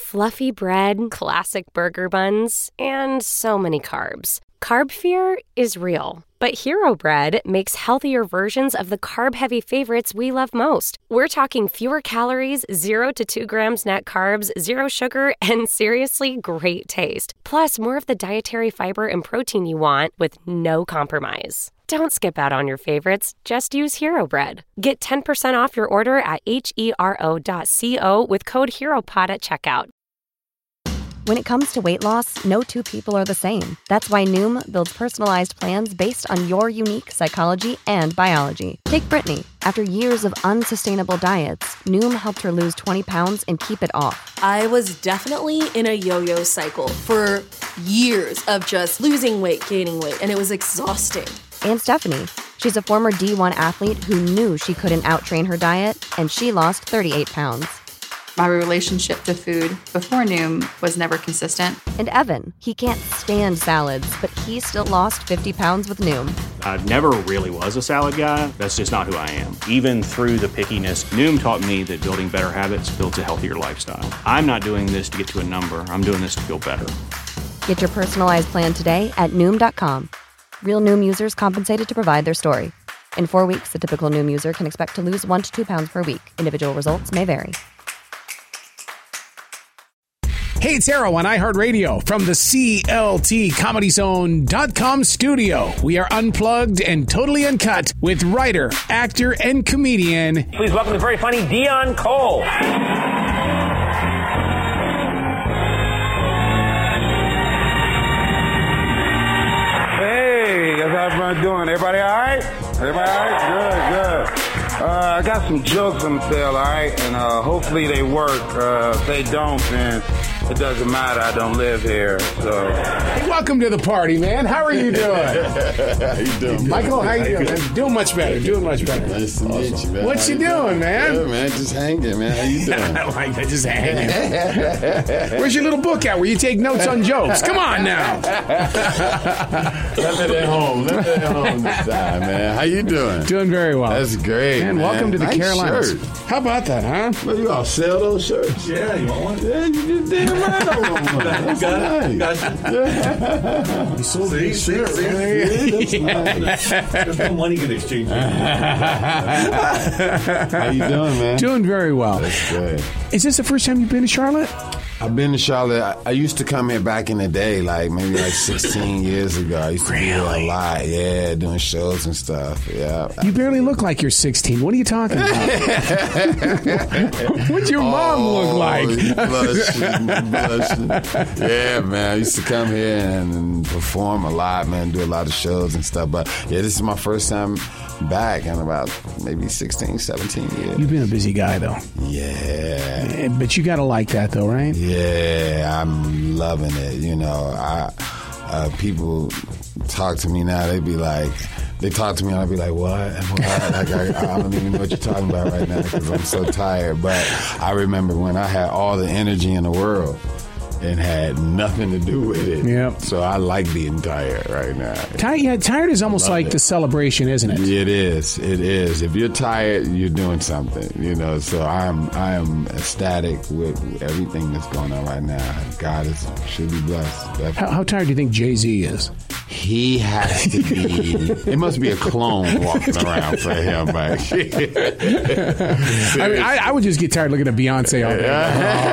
fluffy bread, classic burger buns, and so many carbs. Carb fear is real, but Hero Bread makes healthier versions of the carb-heavy favorites we love most. We're talking fewer calories, 0 to 2 grams net carbs, 0 sugar, and seriously great taste. Plus, more of the dietary fiber and protein you want with no compromise. Don't skip out on your favorites. Just use Hero Bread. Get 10% off your order at hero.co with code HEROPOD at checkout. When it comes to weight loss, no two people are the same. That's why Noom builds personalized plans based on your unique psychology and biology. Take Brittany. After years of unsustainable diets, Noom helped her lose 20 pounds and keep it off. I was definitely in a yo-yo cycle for years of just losing weight, gaining weight, and it was exhausting. And Stephanie. She's a former D1 athlete who knew she couldn't outtrain her diet, and she lost 38 pounds. My relationship to food before Noom was never consistent. And Evan, he can't stand salads, but he still lost 50 pounds with Noom. I never really was a salad guy. That's just not who I am. Even through the pickiness, Noom taught me that building better habits builds a healthier lifestyle. I'm not doing this to get to a number. I'm doing this to feel better. Get your personalized plan today at Noom.com. Real Noom users compensated to provide their story. In 4 weeks, the typical Noom user can expect to lose 1 to 2 pounds per week. Individual results may vary. Hey, it's Arrow on iHeartRadio from the CLTComedyZone.com studio. We are unplugged and totally uncut with writer, actor, and comedian. Please welcome the very funny Dion Cole. Hey, how's everybody doing? Everybody all right? Everybody all right? Good, good. I got some jokes I'm gonna tell, all right? And hopefully they work. If they don't, then it doesn't matter. I don't live here, so. Hey, welcome to the party, man. How are you doing? How you doing, Michael? How you doing? Doing much better. Doing much better. Nice to meet you, man. What you doing, man? Good, man. Just hanging, man. How you doing? I like that. Just hanging. Where's your little book at where you take notes on jokes? Come on now. Left it at home. Left it at home this time, man. How you doing? Doing very well. That's great, man. Welcome to the nice Carolinas. Shirt. How about that, huh? Well, you all sell those shirts? Yeah, you want one? Yeah, you just damn right I want one. That's nice. You sold it. See? That's nice. There's no money in exchange. How you doing, man? Doing very well. That's good. Is this the first time you've been to Charlotte? I've been to Charlotte. I used to come here back in the day, like maybe like 16 years ago. I used to be here a lot, yeah, doing shows and stuff. Yeah. You barely look like you're 16. What are you talking about? What'd your mom look like? Blushing. Yeah, man. I used to come here and perform a lot, man, do a lot of shows and stuff. But yeah, this is my first time back in about maybe 16, 17 years. You've been a busy guy, though. Yeah. But you got to like that, though, right? Yeah, I'm loving it. You know, people talk to me now. They talk to me and I'll be like, what? Like, I don't even know what you're talking about right now because I'm so tired. But I remember when I had all the energy in the world and had nothing to do with it. Yep. So I like being tired right now. Tired is almost like the celebration, isn't it? It is. It is. If you're tired, you're doing something, you know. So I am ecstatic with everything that's going on right now. God should be blessed. How tired do you think Jay-Z is? He has to be. It must be a clone walking around for him, man. I mean, I would just get tired looking at Beyonce all day.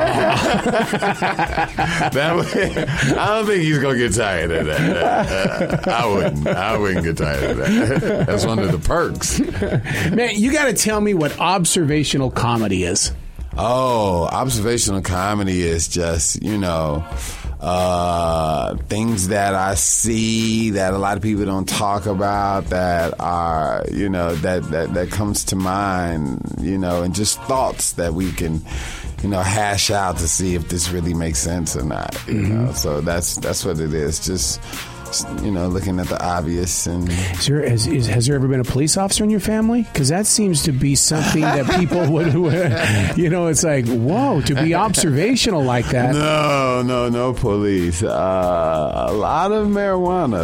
I don't think he's gonna get tired of that. I wouldn't get tired of that. That's one of the perks. Man, you got to tell me what observational comedy is. Oh, observational comedy is just, you know, things that I see that a lot of people don't talk about that are, you know, that comes to mind, you know, and just thoughts that we can, you know, hash out to see if this really makes sense or not. You know, so that's what it is. Just, you know, looking at the obvious. And has there ever been a police officer in your family? Because that seems to be something that people would, you know, it's like, whoa, to be observational like that. No police. A lot of marijuana,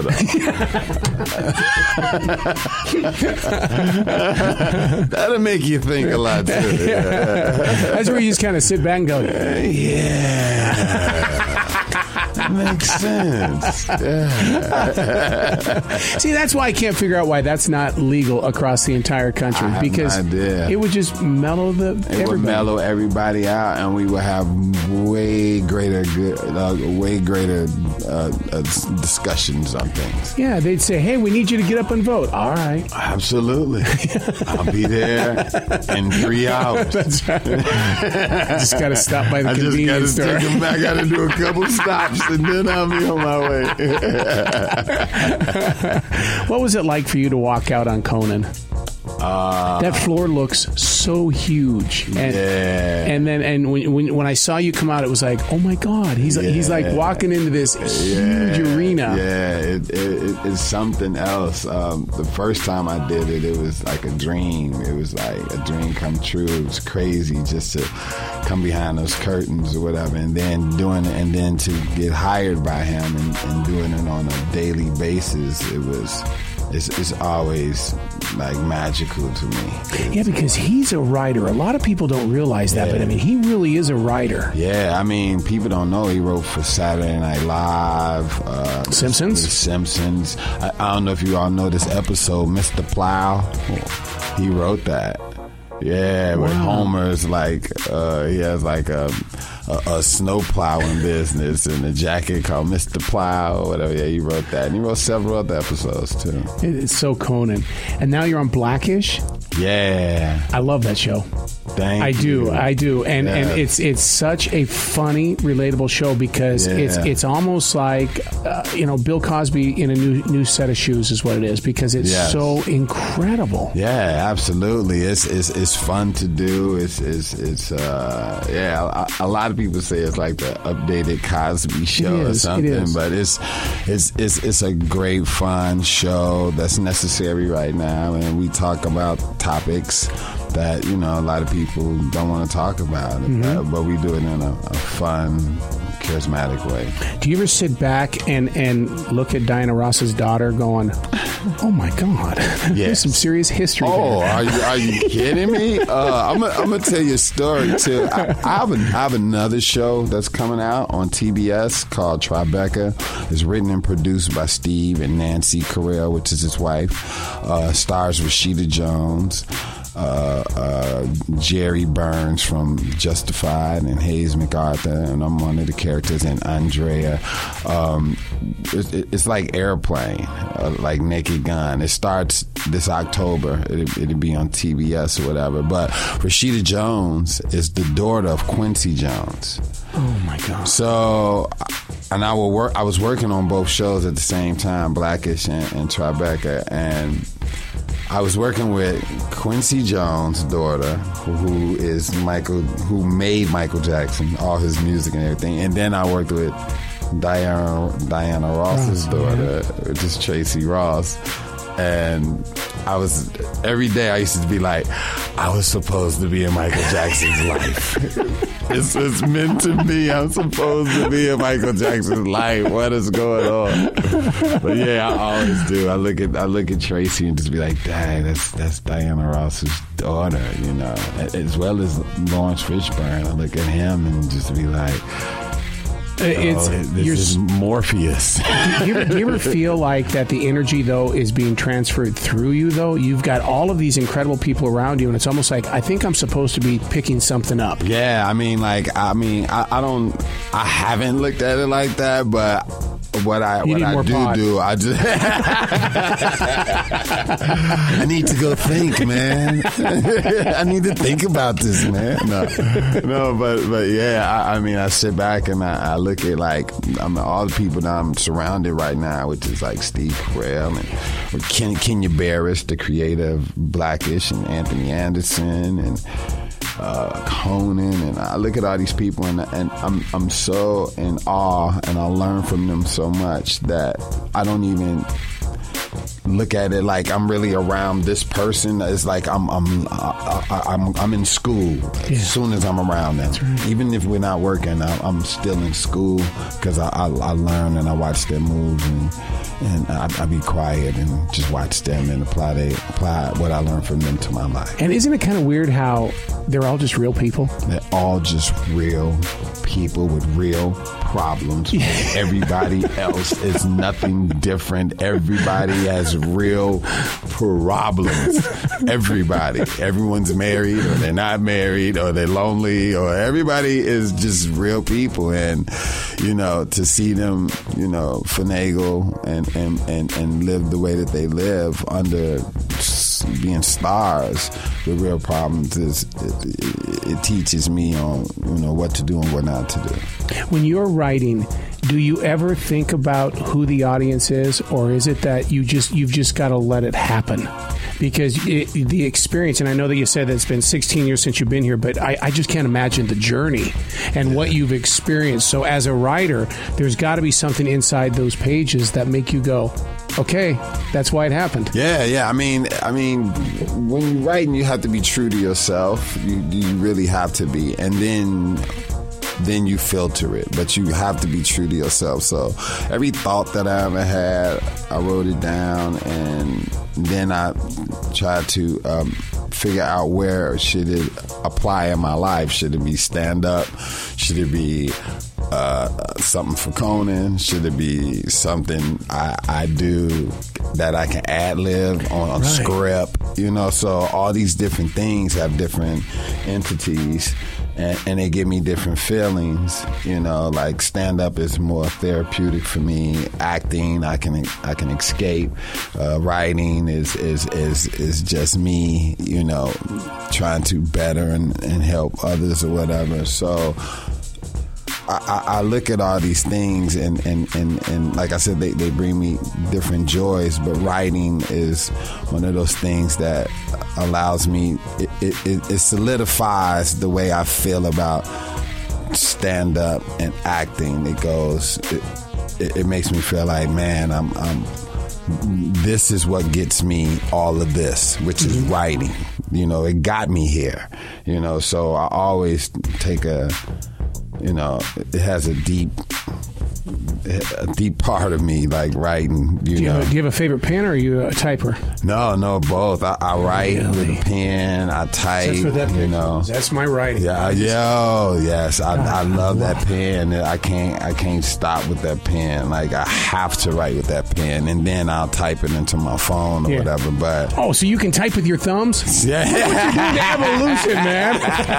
though. That'll make you think a lot, too. That's where you just kind of sit back and go, yeah. That makes sense. Yeah. See, that's why I can't figure out why that's not legal across the entire country. Because it would just mellow everybody. Would mellow everybody out, and we would have way greater discussions on things. Yeah, they'd say, "Hey, we need you to get up and vote." All right, absolutely. I'll be there in 3 hours. That's right. I just got to stop by the convenience store. I got to do a couple stops, and then I'll be on my way. What was it like for you to walk out on Conan? That floor looks so huge, and when I saw you come out, it was like, oh my God, he's like walking into this huge arena. Yeah, it's something else. The first time I did it, it was like a dream. It was like a dream come true. It was crazy just to come behind those curtains or whatever, and then doing it, and then to get hired by him and doing it on a daily basis. It's always like magical to me. Yeah, because he's a writer. A lot of people don't realize that, but I mean, he really is a writer. Yeah, I mean, people don't know he wrote for Saturday Night Live, Simpsons. The Simpsons. I don't know if you all know this episode, Mr. Plow. He wrote that. Yeah, where Homer's like, he has like a snow plowing business and a jacket called Mr. Plow or whatever. Yeah, he wrote that. And he wrote several other episodes too. It's so Conan. And now you're on Blackish? Yeah. I love that show. Thank you. I do. And it's such a funny, relatable show because it's almost like Bill Cosby in a new set of shoes is what it is, because it's so incredible. Yeah, absolutely. It's fun to do. A lot of people say it's like the updated Cosby Show or something, but it's a great fun show that's necessary right now, and we talk about topics that a lot of people don't want to talk about, but we do it in a fun, charismatic way. Do you ever sit back and look at Diana Ross's daughter going, oh my God, there's some serious history there. Are you kidding me? I'm gonna tell you a story too. I have another show that's coming out on TBS called Tribeca. It's written and produced by Steve and Nancy Carell, which is his wife. Stars Rashida Jones, Jerry Burns from Justified, and Hayes MacArthur, and I'm one of the characters, and Andrea. It's like Airplane, like Naked Gun. It starts this October. It'll be on TBS or whatever. But Rashida Jones is the daughter of Quincy Jones. Oh my God! So, and I was working on both shows at the same time, Blackish and Tribeca, and I was working with Quincy Jones' daughter, who made Michael Jackson, all his music and everything. And then I worked with Diana Ross's daughter, which is Tracy Ross. And every day I used to be like, I was supposed to be in Michael Jackson's life. It's meant to be. I'm supposed to be in Michael Jackson's life. What is going on? But yeah, I always do. I look at Tracy and just be like, dang, that's Diana Ross's daughter, as well as Lawrence Fishburne. I look at him and just be like, this is Morpheus. Do you ever feel like that the energy, though, is being transferred through you, though? You've got all of these incredible people around you, and it's almost like, I think I'm supposed to be picking something up. Yeah, I haven't looked at it like that, but what I do, I just I need to go think, man. I need to think about this, man. No, but yeah, I sit back and I look at all the people that I'm surrounded right now, which is like Steve Carell and Kenya Barris, the creator of Blackish, and Anthony Anderson and Conan, and I look at all these people and I'm so in awe, and I learn from them so much that I don't even look at it like I'm really around this person. It's like I'm in school as soon as I'm around them. Right. Even if we're not working, I'm still in school because I learn and I watch their moves and I be quiet and just watch them and apply what I learned from them to my life. And isn't it kind of weird how they're all just real people? They're all just real people with real problems. Everybody else is nothing different. Everybody has real problems. Everyone's married or they're not married or they're lonely or everybody is just real people. And, to see them, finagle and live the way that they live under being stars with real problems it teaches me on what to do and what not to do. When you're writing, do you ever think about who the audience is, or is it that you've just got to let it happen? Because the experience, and I know that you said that it's been 16 years since you've been here, but I just can't imagine the journey and what you've experienced. So as a writer, there's got to be something inside those pages that make you go, okay, that's why it happened. Yeah. I mean, when you're writing, you have to be true to yourself. You really have to be, and then you filter it, but you have to be true to yourself. So every thought that I ever had, I wrote it down, and then I tried to figure out where should it apply in my life. Should it be stand-up? Should it be something for Conan? Should it be something I do that I can ad-lib on script? So all these different things have different entities. And they give me different feelings, like stand-up is more therapeutic for me. Acting, I can escape. Writing is just me, trying to better and help others or whatever. So I look at all these things and like I said, they bring me different joys, but writing is one of those things that allows me, it solidifies the way I feel about stand-up and acting. It makes me feel like, man, this is what gets me all of this, which is writing. It got me here, so I always take it has a deep part of me, like writing. Do you have a favorite pen, or are you a typer? No, both. I write with a pen. I type. That's my writing. Yeah, yes. I love that pen. I can't stop with that pen. Like I have to write with that pen, and then I'll type it into my phone or whatever. But so you can type with your thumbs? Yeah. What you doing to evolution, man?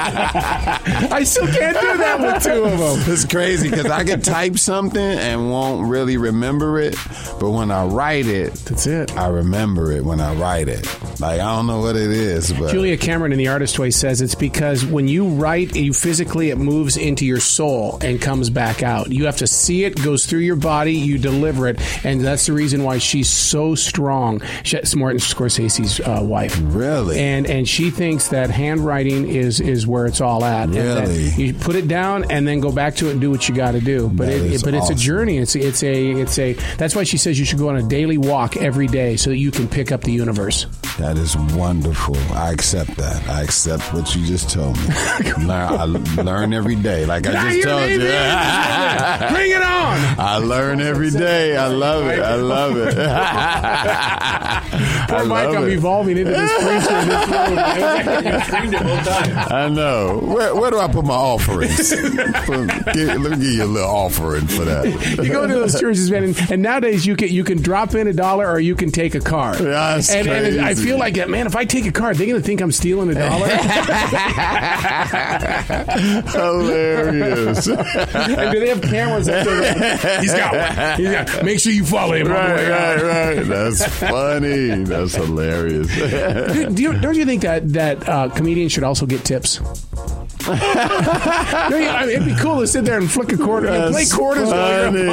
I still can't do that with two of them. It's crazy because I can type something and won't really remember it, but when I write it, that's it. I remember it when I write it. Like I don't know what it is, but Julia Cameron in The Artist Way says it's because when you write, it moves into your soul and comes back out. You have to see it, goes through your body, you deliver it, and that's the reason why she's so strong. She's Martin Scorsese's wife, really, and she thinks that handwriting is where it's all at. Really, you put it down and then go back to it and do what you got to do. But it's a journey. It's a. That's why she says you should go on a daily walk every day so that you can pick up the universe. That is wonderful. I accept that. I accept what you just told me. I learn every day. Like I just told you. Bring it on. I learn every day. I love it. I love it. Poor Mike, I'm evolving into this preacher in this room. You screamed it both times. I know. Where do I put my offerings? Let me give you a little offering for that. You go to those churches, man, and nowadays you can drop in $1 or you can take a card. That's and crazy. I feel like that, man. If I take a card, they're going to think I'm stealing $1. Hilarious. And do they have cameras up there? He's got one. Make sure you follow him. Right. That's funny. That's hilarious. Don't you think that comedians should also get tips? It'd be cool to sit there and flick a quarter and play quarters while you're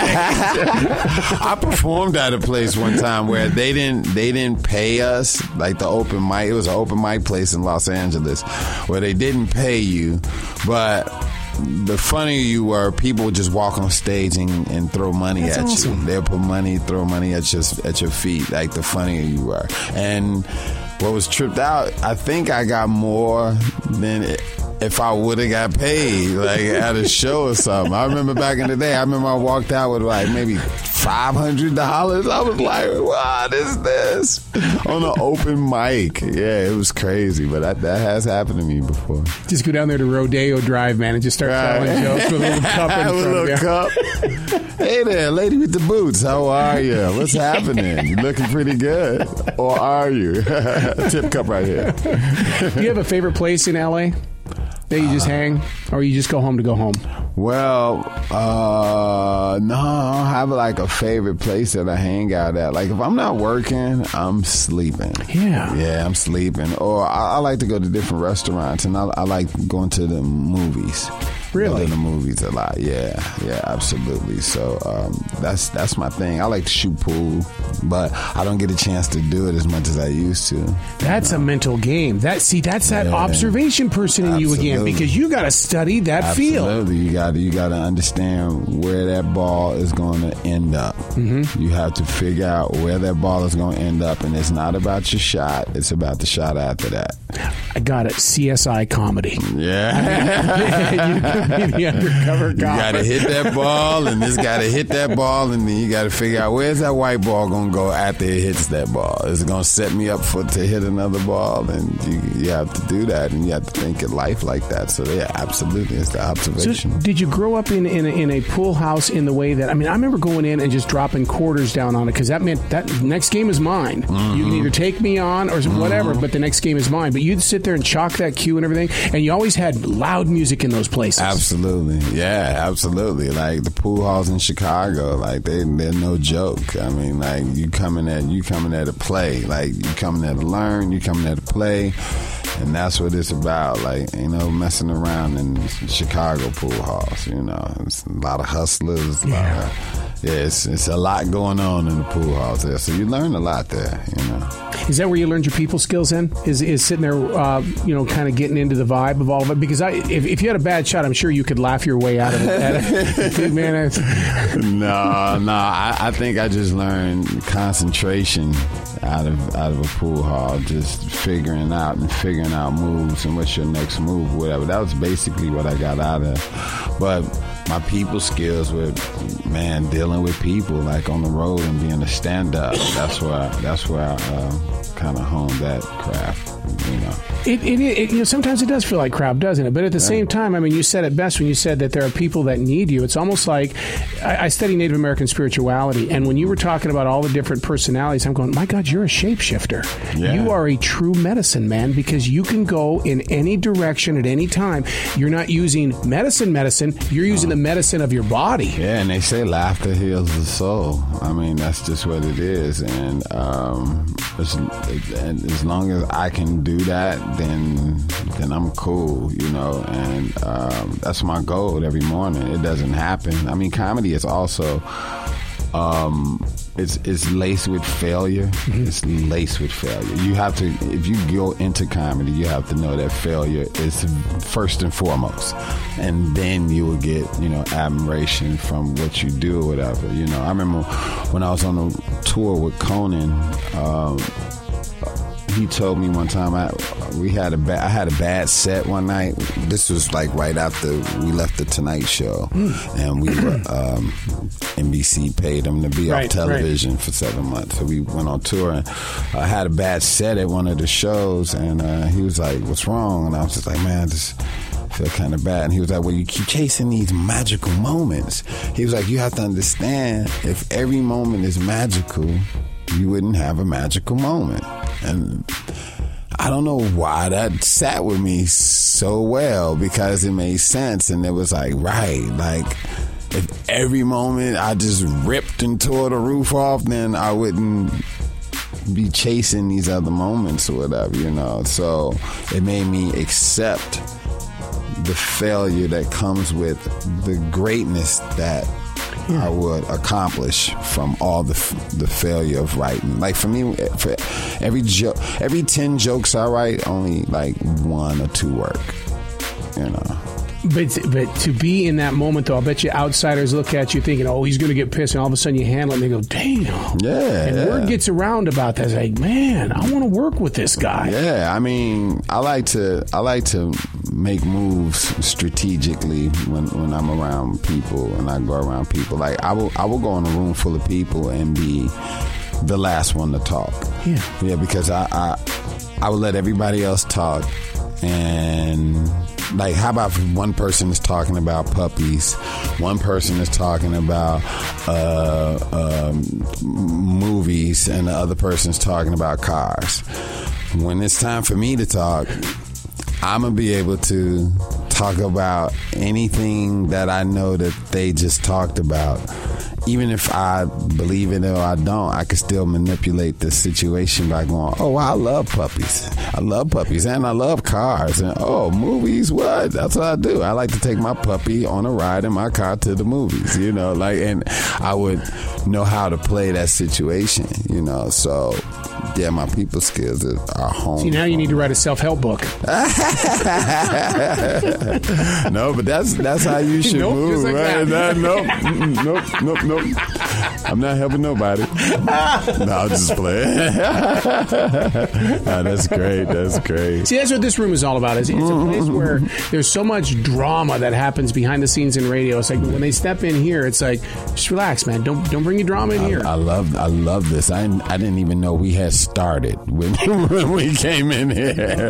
I performed at a place one time where they didn't pay us, like the open mic. It was an open mic place in Los Angeles where they didn't pay you, but the funnier you were, people would just walk on stage and throw money That's at awesome. you. They'll throw money at your feet, like the funnier you were. And what was tripped out, I think I got more than if I would have got paid, like at a show or something. I remember back in the day, I walked out with like maybe $500. I was like, what is this? On an open mic. Yeah, it was crazy, but that has happened to me before. Just go down there to Rodeo Drive, man, and just start telling jokes with a little cup in front of you. Cup. Hey there, lady with the boots. How are you? What's happening? You looking pretty good. Or are you? Tip cup right here. Do you have a favorite place in L.A. that you just hang, or you just go home to go home? Well, no, I don't have like a favorite place that I hang out at. Like if I'm not working, I'm sleeping. Yeah, I'm sleeping. Or I like to go to different restaurants, and I like going to the movies. Really? Go to the movies a lot. Yeah, absolutely. So that's my thing. I like to shoot pool, but I don't get a chance to do it as much as I used to. That's a mental game. That's that observation person in you again, because you got to study that field. Absolutely, you got to understand where that ball is going to end up. Mm-hmm. You have to figure out where that ball is going to end up, and it's not about your shot; it's about the shot after that. I got it. CSI comedy. Yeah. You be the undercover cop. You got to hit that ball, and this got to hit that ball, and then you got to figure out where's that white ball going to go after it hits that ball. Is it going to set me up to hit another ball? And you have to do that, and you have to think of life like that. So yeah, absolutely, it's the observation. So did you grow up in a pool house in the way that, I remember going in and just dropping quarters down on it, because that meant that next game is mine. Mm-hmm. You can either take me on or whatever, but the next game is mine. But you'd sit there and chalk that cue and everything, and you always had loud music in those places. Absolutely. Yeah, absolutely. Like the pool halls in Chicago, like they're no joke. I mean, like you coming there to play. Like you coming there to learn, you coming there to play. And that's what it's about. Like, messing around in Chicago pool halls, It's a lot of hustlers, it's a lot going on in the pool halls there. So you learn a lot there, Is that where you learned your people skills in? Is sitting there, kind of getting into the vibe of all of it? Because if you had a bad shot, I'm sure you could laugh your way out of it. Man, no. I think I just learned concentration out of a pool hall, just figuring out moves and what's your next move, whatever. That was basically what I got out of. But my people skills were, man, dealing with people like on the road and being a stand-up. That's where I kind of honed that craft. It sometimes it does feel like crap, doesn't it? But at the same time, you said it best when you said that there are people that need you. It's almost like I study Native American spirituality, and when you were talking about all the different personalities, I'm going, my God, you're a shapeshifter. Yeah. You are a true medicine man, because you can go in any direction at any time. You're not using medicine. You're using the medicine of your body. Yeah, and they say laughter heals the soul. That's just what it is, and as long as I can do that, then I'm cool, and that's my goal every morning. It doesn't happen. Comedy is also it's laced with failure. Mm-hmm. It's laced with failure. You have to, if you go into comedy, you have to know that failure is first and foremost, and then you will get admiration from what you do or whatever. I remember when I was on a tour with Conan. He told me one time I had a bad set one night. This was like right after we left the Tonight Show, and we were NBC paid him to be off television for 7 months. So we went on tour, and I had a bad set at one of the shows, and he was like, "What's wrong?" And I was just like, "Man, I just feel kind of bad." And he was like, "Well, you keep chasing these magical moments." He was like, "You have to understand, if every moment is magical, you wouldn't have a magical moment." And I don't know why that sat with me so well, because it made sense, and it was like, if every moment I just ripped and tore the roof off, then I wouldn't be chasing these other moments or whatever, So it made me accept the failure that comes with the greatness that I would accomplish from all the failure of writing. Like for me, for every 10 jokes I write, only like 1 or 2 work. But to be in that moment, though, I bet you outsiders look at you thinking, oh, he's going to get pissed, and all of a sudden you handle it, and they go, damn. Yeah. And word gets around about that. It's like, man, I want to work with this guy. Yeah, I mean, I like to make moves strategically when I'm around people and I go around people. Like I will go in a room full of people and be the last one to talk. Yeah, because I would let everybody else talk. And like, how about one person is talking about puppies, one person is talking about movies, and the other person's talking about cars. When it's time for me to talk, I'm gonna be able to talk about anything that I know that they just talked about. Even if I believe it or I don't, I can still manipulate the situation by going, oh, I love puppies. I love puppies and I love cars. And, oh, movies, what? That's what I do. I like to take my puppy on a ride in my car to the movies, you know, like, and I would know how to play that situation, you know, so... Yeah, my people skills are home. See, now you need to write a self-help book. No, but that's how you should move, like right? that. Nope. I'm not helping nobody. No, I'll just play. That's great. See, that's what this room is all about. It's a place where there's so much drama that happens behind the scenes in radio. It's like when they step in here, it's like, just relax, man. Don't bring your drama in here. I love this. I didn't even know we had started when we came in here.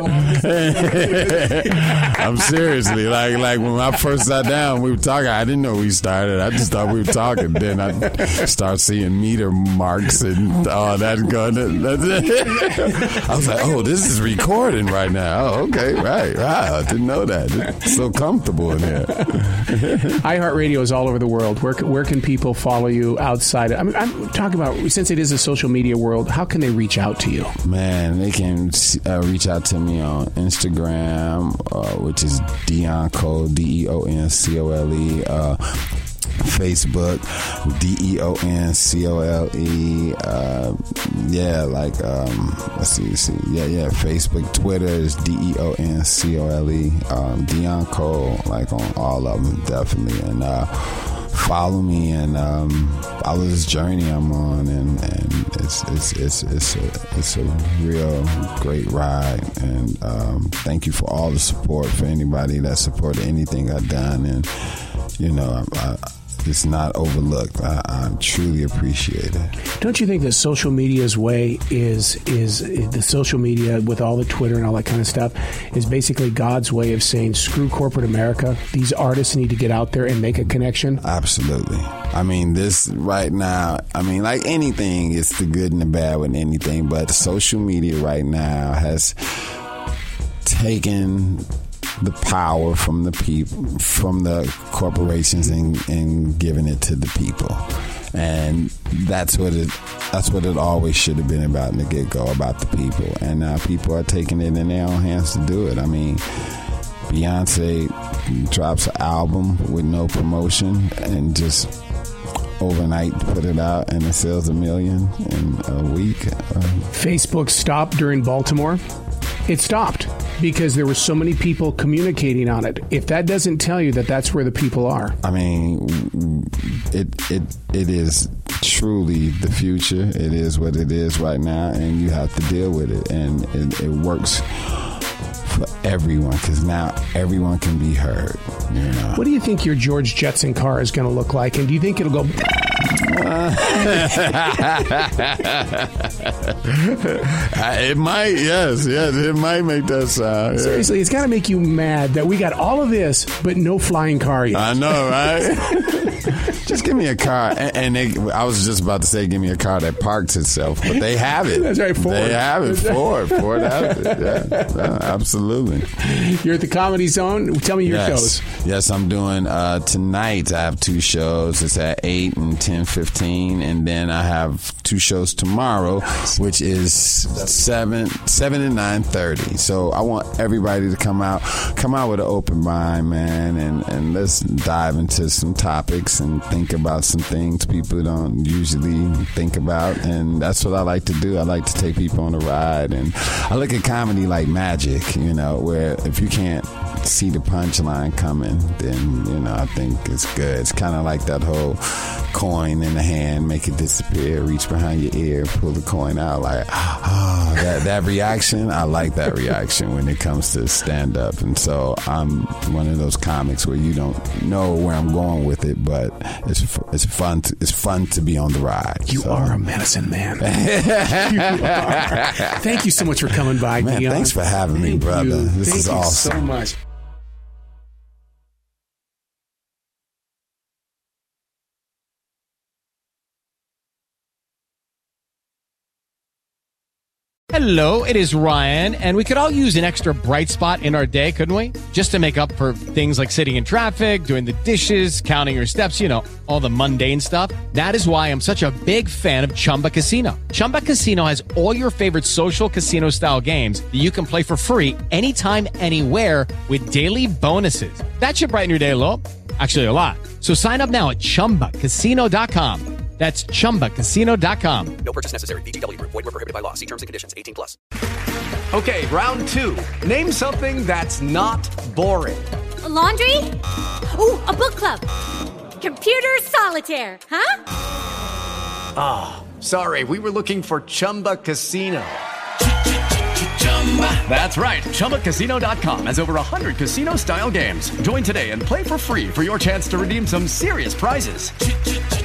I'm seriously like when I first sat down, we were talking. I didn't know we started. I just thought we were talking. Then I start seeing meter marks and all that going. I was like, oh, this is recording right now. Oh, okay, right. I didn't know that. It's so comfortable in here. iHeartRadio is all over the world. Where can people follow you outside? I mean, I'm talking about, since it is a social media world, how can they reach out to you? Man, they can reach out to me on Instagram, which is Deon Cole, DeonCole. Facebook, DeonCole. Let's see. Yeah. Facebook, Twitter is DeonCole. Deon Cole, like on all of them, definitely. And follow me and follow this journey I'm on, and it's a real great ride. And thank you for all the support, for anybody that supported anything I've done, and you know, it's not overlooked. I truly appreciate it. Don't you think that social media's way is the social media with all the Twitter and all that kind of stuff is basically God's way of saying, screw corporate America. These artists need to get out there and make a connection? Absolutely. I mean, this right now, I mean, like anything, it's the good and the bad with anything, but social media right now has taken the power from the people, from the corporations, and giving it to the people. And that's what it always should have been about in the get-go, about the people. And now people are taking it in their own hands to do it. I mean, Beyonce drops an album with no promotion and just overnight put it out, and it sells 1 million in a week. Facebook stopped during Baltimore. It stopped because there were so many people communicating on it. If that doesn't tell you that that's where the people are. I mean, it is truly the future. It is what it is right now, and you have to deal with it. And it works for everyone, because now everyone can be heard. You know? What do you think your George Jetson car is going to look like? And do you think it'll go... It might, yes, it might make that sound. Yeah. Seriously, it's got to make you mad that we got all of this, but no flying car yet. I know, right? Just give me a car, and I was just about to say, give me a car that parks itself, but they have it. That's right, Ford. They have it, Ford has it. Yeah, absolutely. You're at the Comedy Zone. Tell me your shows. Yes, I'm doing tonight. I have 2 shows. It's at 8 and 10:15. 7:15, and then I have 2 shows tomorrow, which is 7 and 9:30. So I want everybody to come out with an open mind, man, and let's dive into some topics and think about some things people don't usually think about, and that's what I like to do. I like to take people on a ride, and I look at comedy like magic, where if you can't see the punchline coming, then I think it's good. It's kind of like that whole coin in the hand, make it disappear, reach behind your ear, pull the coin out, like that reaction. I like that reaction when it comes to stand up, and so I'm one of those comics where you don't know where I'm going with it, but it's fun to be on the ride. You are a medicine man. Thank you so much for coming by, man. Dion. Thanks for having me, brother. This is awesome. Thank you so much. Hello, it is Ryan, and we could all use an extra bright spot in our day, couldn't we? Just to make up for things like sitting in traffic, doing the dishes, counting your steps, all the mundane stuff. That is why I'm such a big fan of Chumba Casino. Chumba Casino has all your favorite social casino-style games that you can play for free anytime, anywhere with daily bonuses. That should brighten your day a little. Actually, a lot. So sign up now at ChumbaCasino.com. That's ChumbaCasino.com. No purchase necessary. VGW Group. Void where prohibited by law. See terms and conditions. 18+. Okay, round 2. Name something that's not boring. A laundry? Ooh, a book club. Computer solitaire, huh? Ah, sorry. We were looking for Chumba Casino. That's right. ChumbaCasino.com has over 100 casino-style games. Join today and play for free for your chance to redeem some serious prizes.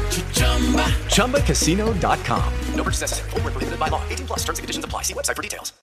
ChumbaCasino.com. No purchase necessary. Void where prohibited by law. 18+. Terms and conditions apply. See website for details.